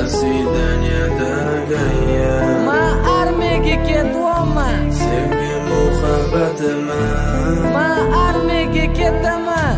свидания, дорогая. Ma armiyaga ketyapman. Sevgi muhabbatima. Ma armiyaga ketaman.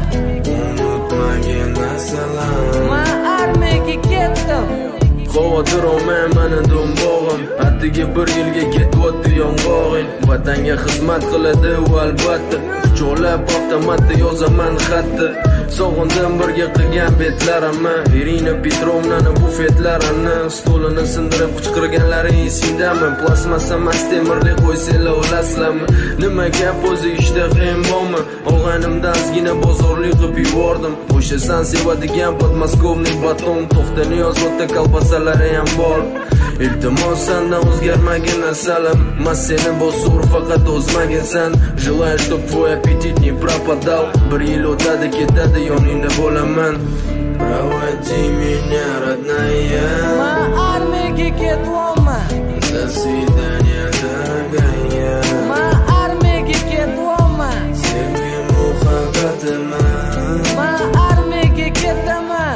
Unutmagin assalom. Ma armiyaga ketdim. Xavotir olmayman do'mbog'im. Atigi bir yilga ketyapti yong'og'ing. Vatanga xizmat qiladi u albatta. Quchoqlab avtomatda yozaman xatni. Sog'indim birga qilgan betlarimni. Irina Petrovnani bufetlarini, stolini sindirib qichqirganlari esingdami? Plasmassa mas temirli qo'yselar olasizlarmi? Nima gap o'zi ishtahim bormi? Og'animdan ozgina bozorlik qilib yubordim. O'sha san sevadigan podmoskovnik baton, to'xta niyoz o'ta kolbasalari ham bor. Iltimos sandan o'zgarmagin asalim. Mas seni bosur faqat o'zmaginsan. Желаю, чтоб твой аппетит не пропадал. Bir yil o'tadi ketadi yoningda bo'laman. Проводи меня, родная. Ma armiyaga ketyapman. До свидания, дорогая. Ma armiyaga ketyapman. Sevgi muhabbatima. Ma armiyaga ketaman.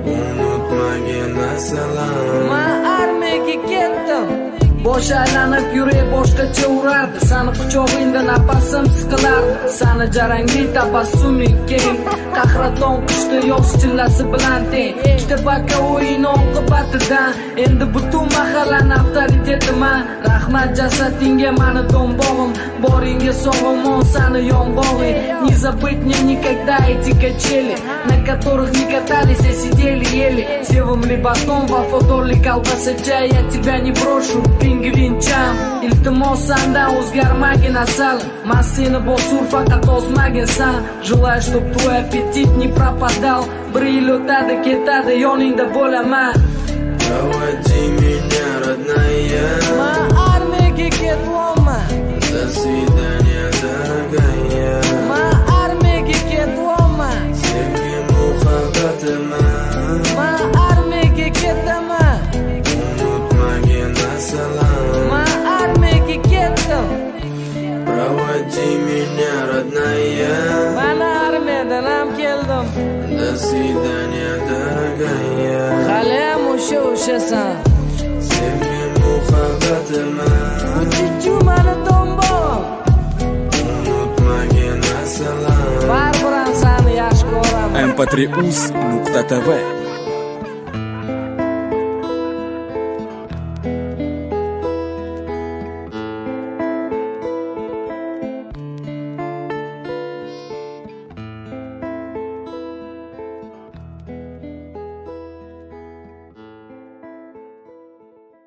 Unutmagin assalom. Ma armiyaga ketdim. Bosh aylanib yurak boshqacha urardi. Sani quchog'ingda nafasim siqilardi. Sani jarangli tabassuming keng. Qahraton qushda yoz chillasi bilan teng. Ikkita baka o'yin oqibatidan endi butun mahallani avtoritetiman. Rahmat jasadingga mani do'mbog'im. Boringga sog'omon sani yong'og'ing. Не забыть мне никогда эти качели, на которых не катались, а сидели ели. Севымли батон, вафодорли колбаса чай. Я тебя не брошу, pingvincham. Iltimos sandan o'zgarmagin asalim. Men seni bosur faqat ozmaginsan. Желаю, чтоб твой аппетит не пропадал. Bir yil o'tadi ketadi yoningda bo'laman. Проводи меня, родная. Ma armiyaga ketyapman. До свидания, дорогая. Ma armiyaga ketyapman. Sevgi muhabbatima. Ma armiyaga ketaman. Unutmagin assalom. Ma armiyaga ketdim. Проводи меня, родная. Mana armiyadan ham keldim. До свидания, дорогая. Haliyam o'shasan. Sevgi muhabbatima. Uchichu mani do'mbog'im. Unutmagin assalom. Baribir ham sani yaxshi ko'raman. mp3uz.tv